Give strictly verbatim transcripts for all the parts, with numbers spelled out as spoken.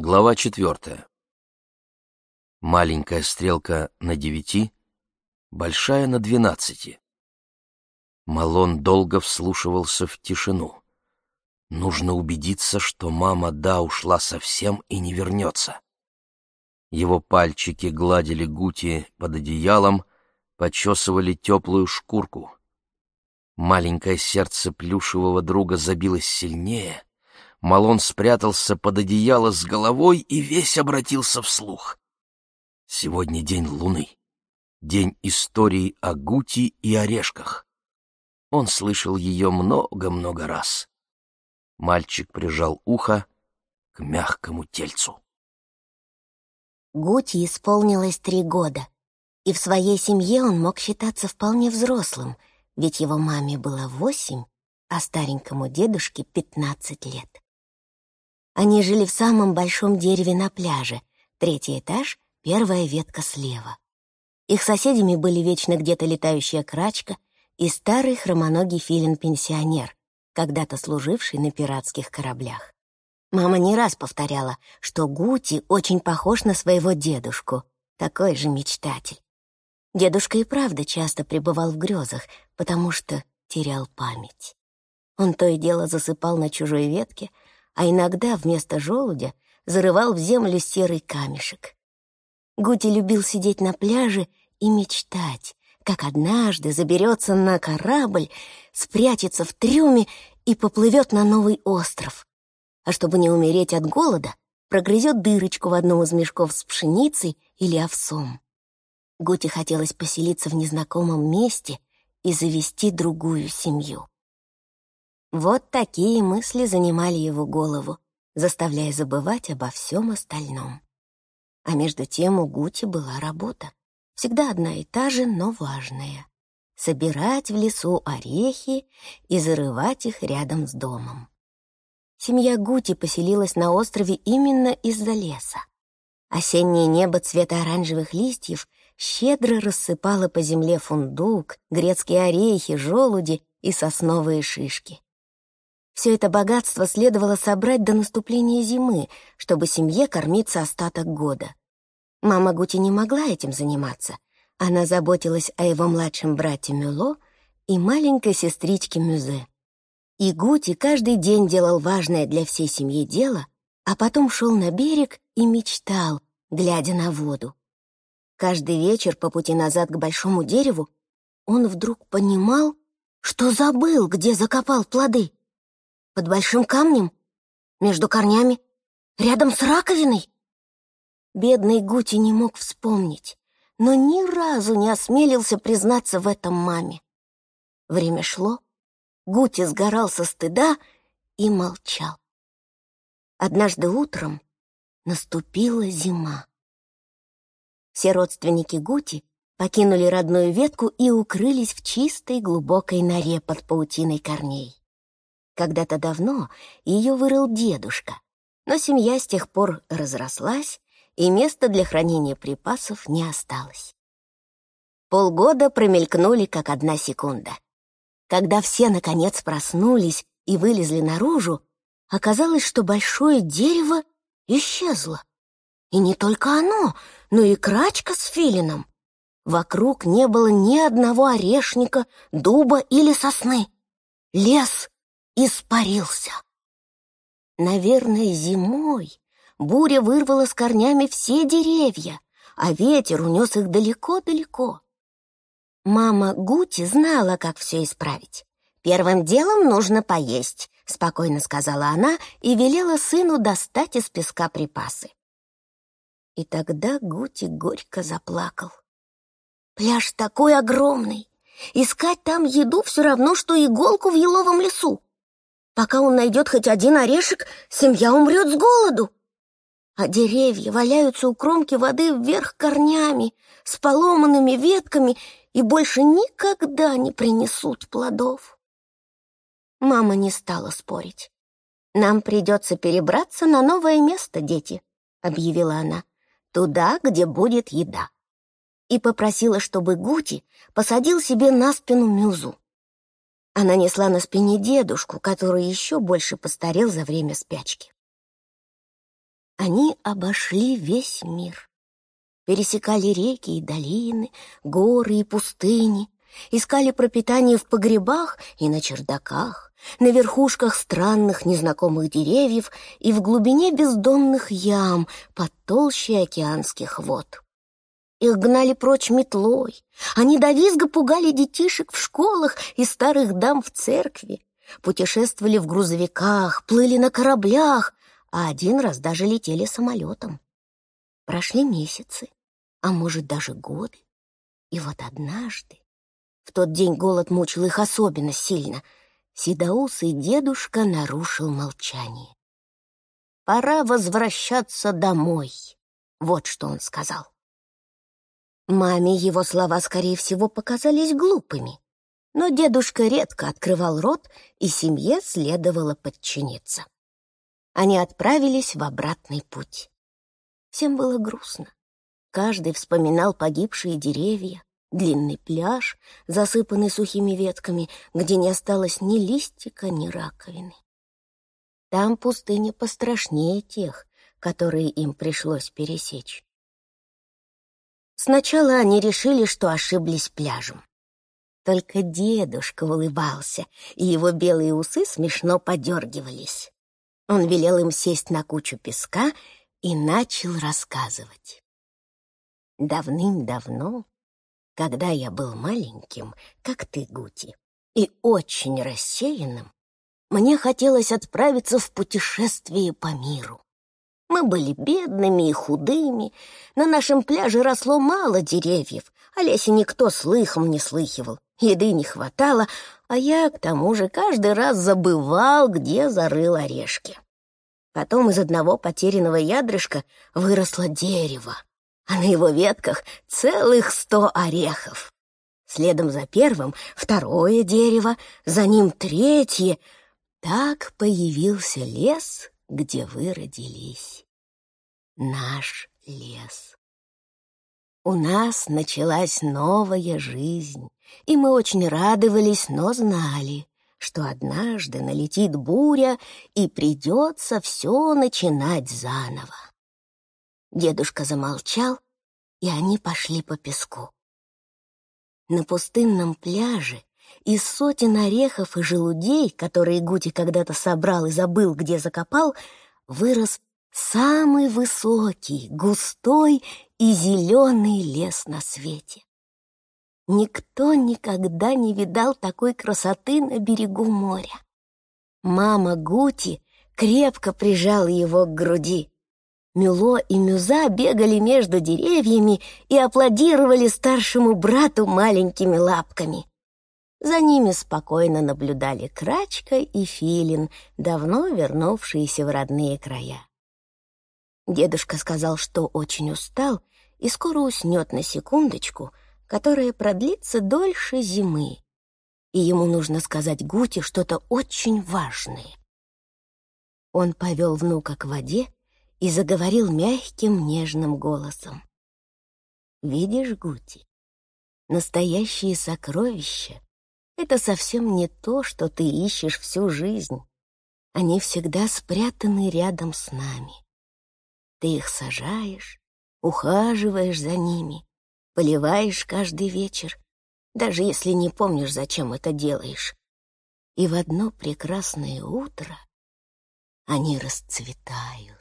Глава четвертая. Маленькая стрелка на девяти, большая на двенадцати. Малон долго вслушивался в тишину. Нужно убедиться, что мама Да ушла совсем и не вернется. Его пальчики гладили Гути под одеялом, почесывали теплую шкурку. Маленькое сердце плюшевого друга забилось сильнее. Малон спрятался под одеяло с головой и весь обратился вслух. Сегодня день Луны, день истории о Гути и орешках. Он слышал ее много-много раз. Мальчик прижал ухо к мягкому тельцу. Гути исполнилось три года, и в своей семье он мог считаться вполне взрослым, ведь его маме было восемь, а старенькому дедушке пятнадцать лет. Они жили в самом большом дереве на пляже, третий этаж, первая ветка слева. Их соседями были вечно где-то летающая крачка и старый хромоногий филин-пенсионер, когда-то служивший на пиратских кораблях. Мама не раз повторяла, что Гути очень похож на своего дедушку, такой же мечтатель. Дедушка и правда часто пребывал в грезах, потому что терял память. Он то и дело засыпал на чужой ветке, а иногда вместо желудя зарывал в землю серый камешек. Гути любил сидеть на пляже и мечтать, как однажды заберется на корабль, спрячется в трюме и поплывет на новый остров. А чтобы не умереть от голода, прогрызет дырочку в одном из мешков с пшеницей или овсом. Гути хотелось поселиться в незнакомом месте и завести другую семью. Вот такие мысли занимали его голову, заставляя забывать обо всем остальном. А между тем у Гути была работа. Всегда одна и та же, но важная. Собирать в лесу орехи и зарывать их рядом с домом. Семья Гути поселилась на острове именно из-за леса. Осеннее небо цвета оранжевых листьев щедро рассыпало по земле фундук, грецкие орехи, желуди и сосновые шишки. Все это богатство следовало собрать до наступления зимы, чтобы семье кормиться остаток года. Мама Гути не могла этим заниматься. Она заботилась о его младшем брате Мюло и маленькой сестричке Мюзе. И Гути каждый день делал важное для всей семьи дело, а потом шел на берег и мечтал, глядя на воду. Каждый вечер по пути назад к большому дереву он вдруг понимал, что забыл, где закопал плоды. Под большим камнем? Между корнями? Рядом с раковиной? Бедный Гути не мог вспомнить, но ни разу не осмелился признаться в этом маме. Время шло, Гути сгорал со стыда и молчал. Однажды утром наступила зима. Все родственники Гути покинули родную ветку и укрылись в чистой глубокой норе под паутиной корней. Когда-то давно ее вырыл дедушка, но семья с тех пор разрослась, и места для хранения припасов не осталось. Полгода промелькнули, как одна секунда. Когда все, наконец, проснулись и вылезли наружу, оказалось, что большое дерево исчезло. И не только оно, но и крачка с филином. Вокруг не было ни одного орешника, дуба или сосны. Лес испарился. Наверное, зимой буря вырвала с корнями все деревья, а ветер унес их далеко-далеко. Мама Гути знала, как все исправить. «Первым делом нужно поесть», — спокойно сказала она и велела сыну достать из песка припасы. И тогда Гути горько заплакал. Пляж такой огромный. Искать там еду все равно, что иголку в еловом лесу. Пока он найдет хоть один орешек, семья умрет с голоду. А деревья валяются у кромки воды вверх корнями, с поломанными ветками и больше никогда не принесут плодов. Мама не стала спорить. «Нам придется перебраться на новое место, дети», — объявила она, «туда, где будет еда». И попросила, чтобы Гути посадил себе на спину Мюзу. Она несла на спине дедушку, который еще больше постарел за время спячки. Они обошли весь мир. Пересекали реки и долины, горы и пустыни, искали пропитание в погребах и на чердаках, на верхушках странных незнакомых деревьев и в глубине бездонных ям под толщей океанских вод. Их гнали прочь метлой, они до визга пугали детишек в школах и старых дам в церкви, путешествовали в грузовиках, плыли на кораблях, а один раз даже летели самолетом. Прошли месяцы, а может даже годы, и вот однажды, в тот день голод мучил их особенно сильно, седоусый дедушка нарушил молчание. «Пора возвращаться домой», — вот что он сказал. Маме его слова, скорее всего, показались глупыми, но дедушка редко открывал рот, и семье следовало подчиниться. Они отправились в обратный путь. Всем было грустно. Каждый вспоминал погибшие деревья, длинный пляж, засыпанный сухими ветками, где не осталось ни листика, ни раковины. Там пустыня пострашнее тех, которые им пришлось пересечь. Сначала они решили, что ошиблись пляжем. Только дедушка улыбался, и его белые усы смешно подергивались. Он велел им сесть на кучу песка и начал рассказывать. Давным-давно, когда я был маленьким, как ты, Гути, и очень рассеянным, мне хотелось отправиться в путешествие по миру. Мы были бедными и худыми, на нашем пляже росло мало деревьев, о лесе никто слыхом не слыхивал, еды не хватало, а я, к тому же, каждый раз забывал, где зарыл орешки. Потом из одного потерянного ядрышка выросло дерево, а на его ветках целых сто орехов. Следом за первым второе дерево, за ним третье. Так появился лес, где вы родились. Наш лес. У нас началась новая жизнь, и мы очень радовались, но знали, что однажды налетит буря, и придется все начинать заново. Дедушка замолчал, и они пошли по песку. На пустынном пляже из сотен орехов и желудей, которые Гути когда-то собрал и забыл, где закопал, вырос самый высокий, густой и зеленый лес на свете. Никто никогда не видал такой красоты на берегу моря. Мама Гути крепко прижала его к груди. Мюло и Мюза бегали между деревьями и аплодировали старшему брату маленькими лапками. За ними спокойно наблюдали Крачка и Филин, давно вернувшиеся в родные края. Дедушка сказал, что очень устал и скоро уснет на секундочку, которая продлится дольше зимы, и ему нужно сказать Гути что-то очень важное. Он повел внука к воде и заговорил мягким, нежным голосом. «Видишь, Гути, настоящие сокровища — это совсем не то, что ты ищешь всю жизнь. Они всегда спрятаны рядом с нами. Ты их сажаешь, ухаживаешь за ними, поливаешь каждый вечер, даже если не помнишь, зачем это делаешь. И в одно прекрасное утро они расцветают».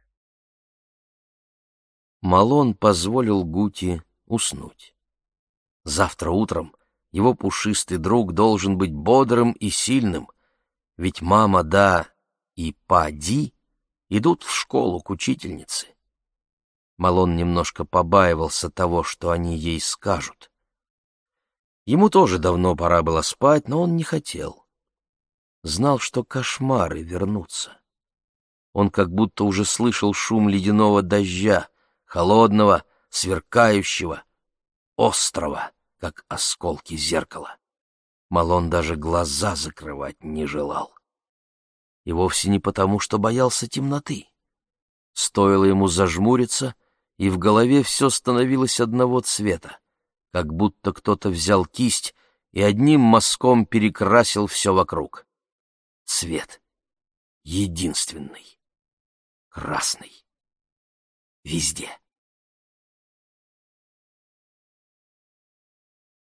Малон позволил Гути уснуть. Завтра утром его пушистый друг должен быть бодрым и сильным, ведь мама Да и Па Ди идут в школу к учительнице. Малон немножко побаивался того, что они ей скажут. Ему тоже давно пора было спать, но он не хотел. Знал, что кошмары вернутся. Он как будто уже слышал шум ледяного дождя, холодного, сверкающего, острого, как осколки зеркала. Малон даже глаза закрывать не желал. И вовсе не потому, что боялся темноты. Стоило ему зажмуриться, и в голове все становилось одного цвета, как будто кто-то взял кисть и одним мазком перекрасил все вокруг. Цвет единственный — красный. везде.